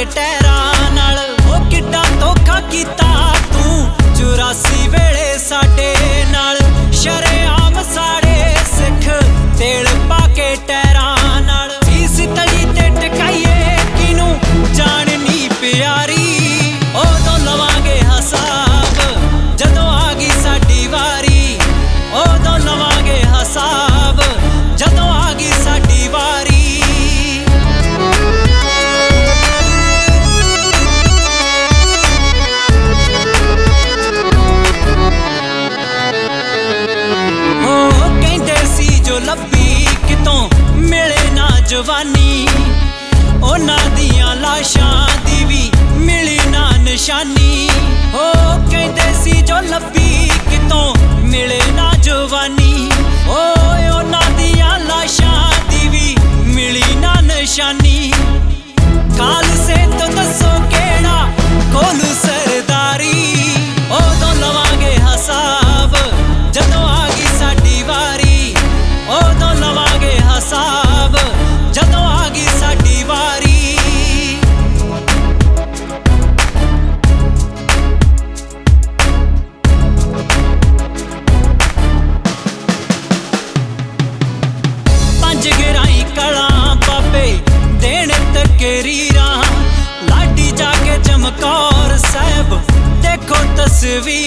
टहरां नाल। ओ किड्डा धोखा कीता तू 84 वेले साडे नाल। शरेआम साड़े सिख तेल पाके टहरां नाल। सीस तली ते टकाइए किनू जान नी प्यारी। उदों लवांगे हिसाब जदों आ गई साडी वारी। उदों लवांगे हिसाब जदों आ गई साडी वारी। लब्बी कितों मिले ना जवानी। उन्हां दियां लाशां दी भी मिली ना निशानी। ओ कहंदे सी जो लब्बी कितों मिले ना जवानी। ओ उन्हां दियां लाशां दी भी मिली ना निशानी। काल से तो दसो केड़ा खोलू सरदारी। उदों लवांगे हिसाब जदों आ गई साडी वारी। उदों लवांगे हिसाब जदों आ गई साडी वारी। पंज गिराई कलां बाबे देण तकरीरां। लाडी जाके चमकौर साहब देखो तस्वीर।